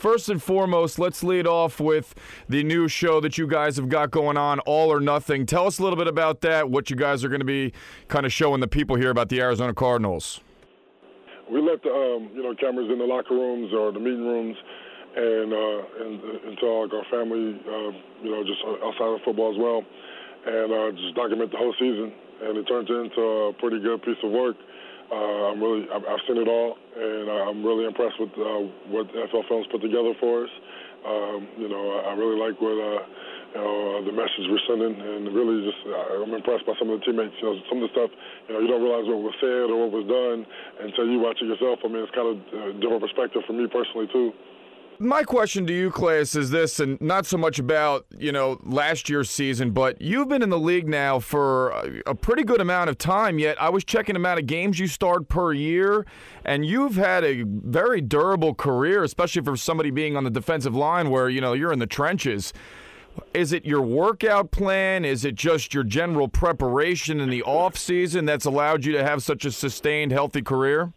First and foremost, let's lead off with the new show that you guys have got going on, All or Nothing. Tell us a little bit about that, what you guys are going to be kind of showing the people here about the Arizona Cardinals. We let the cameras in the locker rooms or the meeting rooms and until like our family, just outside of football as well, and just document the whole season. And it turns into a pretty good piece of work. I've seen it all, and I'm really impressed with what NFL Films put together for us. I really like what the message we're sending, and really just I'm impressed by some of the teammates. Some of the stuff you don't realize what was said or what was done until you watch it yourself. I mean, it's kind of a different perspective for me personally too. My question to you, Claes, is this, and not so much about, last year's season, but you've been in the league now for a pretty good amount of time, yet I was checking the amount of games you start per year, and you've had a very durable career, especially for somebody being on the defensive line where, you're in the trenches. Is it your workout plan? Is it just your general preparation in the off season that's allowed you to have such a sustained, healthy career?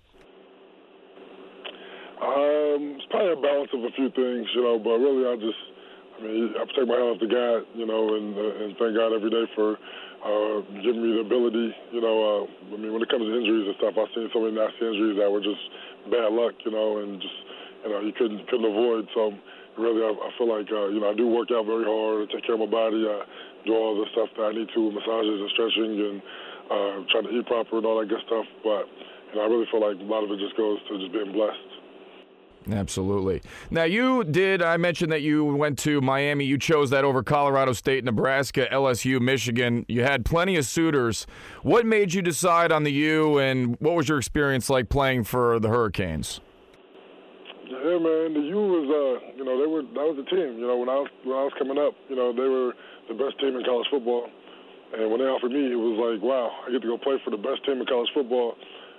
It's probably a balance of a few things, but really I take my hat off to God, and thank God every day for giving me the ability, when it comes to injuries and stuff, I've seen so many nasty injuries that were just bad luck, and just, you couldn't avoid. So really I feel like, I do work out very hard, I take care of my body, I do all the stuff that I need to, massages and stretching and trying to eat proper and all that good stuff. But I really feel like a lot of it just goes to just being blessed. Absolutely. Now, I mentioned that you went to Miami. You chose that over Colorado State, Nebraska, LSU, Michigan. You had plenty of suitors. What made you decide on the U, and what was your experience like playing for the Hurricanes? Yeah, man, the U was, that was the team. When I was coming up, they were the best team in college football. And when they offered me, it was like, wow, I get to go play for the best team in college football.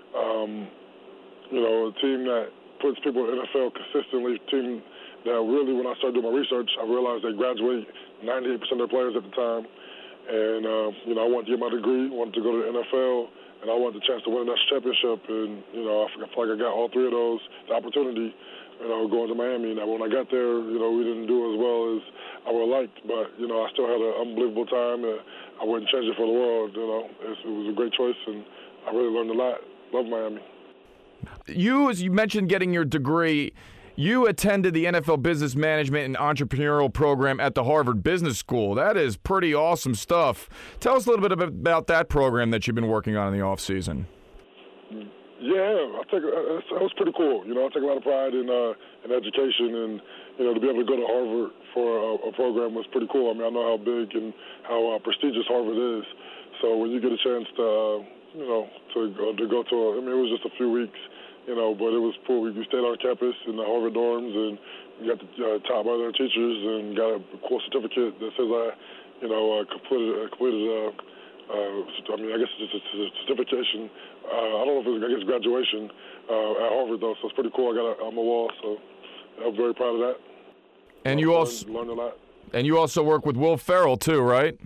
A team that puts people in the NFL consistently, team that really, when I started doing my research, I realized they graduate 98% of their players at the time. And, I wanted to get my degree, wanted to go to the NFL, and I wanted the chance to win a national championship. And, I feel like I got all three of those, the opportunity, going to Miami. Now, when I got there, we didn't do as well as I would have liked, but, I still had an unbelievable time. I wouldn't change it for the world, It was a great choice, and I really learned a lot. Love Miami. You, as you mentioned getting your degree, you attended the NFL Business Management and Entrepreneurial Program at the Harvard Business School. That is pretty awesome stuff. Tell us a little bit about that program that you've been working on in the offseason. Yeah, that was pretty cool. I take a lot of pride in education, and to be able to go to Harvard for a program was pretty cool. I mean, I know how big and how prestigious Harvard is. So when you get a chance to to go to it was just a few weeks, but it was cool. We stayed on campus in the Harvard dorms, and we got taught by their teachers and got a cool certificate that says I completed I guess it's just a certification. I don't know if it's graduation at Harvard though, so it's pretty cool. I got it on my wall, so I'm very proud of that. And you also learned a lot. And you also work with Will Ferrell too, right?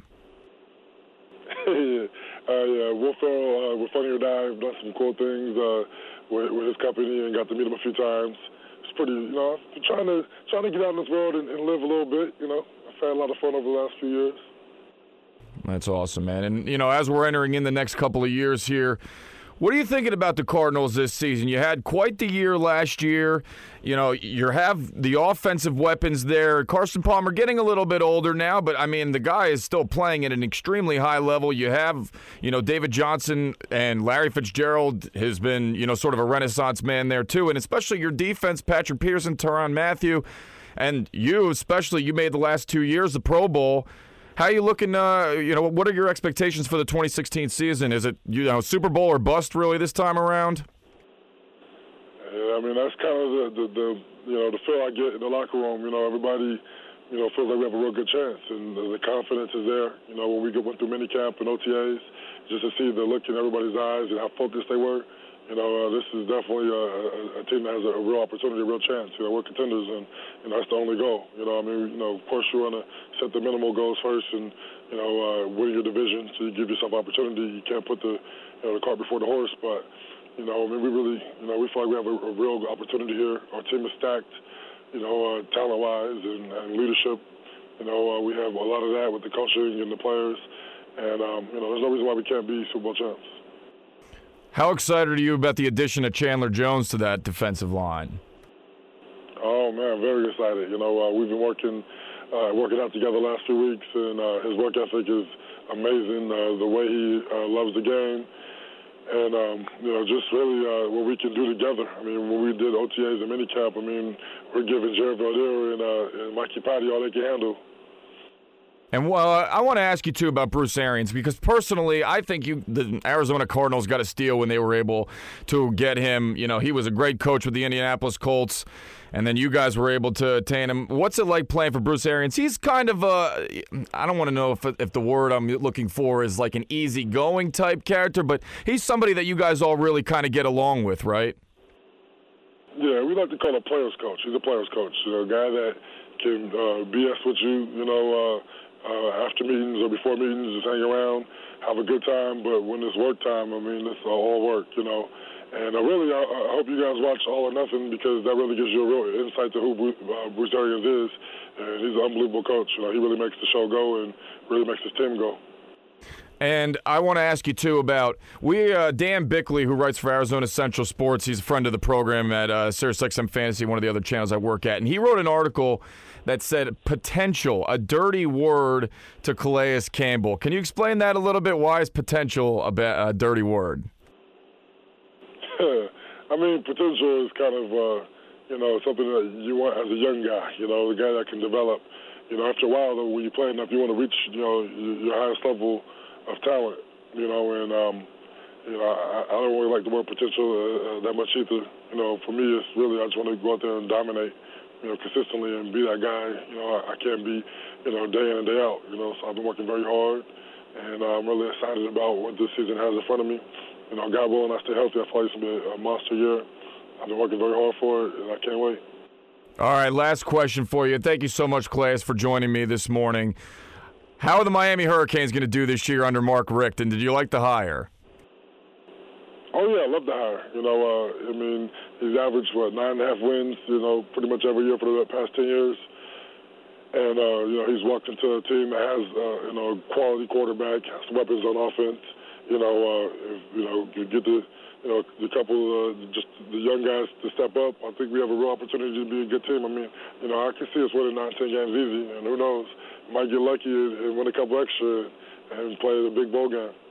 Yeah, Will Ferrell with Funny or Die, I've done some cool things with his company and got to meet him a few times. It's pretty, trying to get out in this world and live a little bit. I've had a lot of fun over the last few years. That's awesome, man. And, as we're entering in the next couple of years here, what are you thinking about the Cardinals this season? You had quite the year last year. You have the offensive weapons there. Carson Palmer getting a little bit older now, but, the guy is still playing at an extremely high level. You have, David Johnson, and Larry Fitzgerald has been, sort of a renaissance man there too. And especially your defense, Patrick Peterson, Tyrann Mathieu, and you especially, you made the last 2 years the Pro Bowl. How are you looking, what are your expectations for the 2016 season? Is it, Super Bowl or bust really this time around? Yeah, that's kind of the feel I get in the locker room. Everybody, feels like we have a real good chance, and the confidence is there. When we went through minicamp and OTAs, just to see the look in everybody's eyes and how focused they were. This is definitely a team that has a real opportunity, a real chance. We're contenders, and that's the only goal. Of course, you want to set the minimal goals first, and winning your division, so you give yourself opportunity. You can't put the cart before the horse, but we really, we feel like we have a real opportunity here. Our team is stacked. talent-wise and leadership. We have a lot of that with the coaching and the players. And, there's no reason why we can't be Super Bowl champs. How excited are you about the addition of Chandler Jones to that defensive line? Oh, man, very excited. We've been working out together the last few weeks, and his work ethic is amazing, the way he loves the game. And, just really what we can do together. I mean, when we did OTAs and minicamp, we're giving Jared Veldheer and Mikey Patty all they can handle. And I want to ask you, too, about Bruce Arians, because personally, I think the Arizona Cardinals got a steal when they were able to get him. He was a great coach with the Indianapolis Colts, and then you guys were able to attain him. What's it like playing for Bruce Arians? He's kind of I don't want to know if the word I'm looking for is like an easygoing type character, but he's somebody that you guys all really kind of get along with, right? Yeah, we like to call him a player's coach. He's a player's coach, a guy that can BS with you, after meetings or before meetings, just hang around, have a good time. But when it's work time, it's all work, And really, I hope you guys watch All or Nothing, because that really gives you a real insight to who Bruce Arians is. And he's an unbelievable coach. He really makes the show go and really makes his team go. And I want to ask you, too, about Dan Bickley, who writes for Arizona Central Sports. He's a friend of the program at SiriusXM Fantasy, one of the other channels I work at. And he wrote an article that said potential, a dirty word to Calais Campbell. Can you explain that a little bit? Why is potential a dirty word? Potential is kind of, something that you want as a young guy, the guy that can develop. After a while, though, when you play enough, you want to reach, your highest level of talent, I don't really like the word potential that much either. For me, it's really, I just want to go out there and dominate, consistently and be that guy, I can't be, day in and day out, so I've been working very hard, and I'm really excited about what this season has in front of me. God willing, I stay healthy. I feel like it's going to be a monster year. I've been working very hard for it, and I can't wait. All right, last question for you. Thank you so much, Calais, for joining me this morning. How are the Miami Hurricanes going to do this year under Mark Richt, and did you like the hire? Oh, yeah, I love the hire. He's averaged, 9.5 wins, pretty much every year for the past 10 years. And, he's walked into a team that has, a quality quarterback, has weapons on offense. If you get the couple, just the young guys to step up, I think we have a real opportunity to be a good team. I can see us winning 9-10 games easy, and who knows, might get lucky and win a couple extra and play the big bowl game.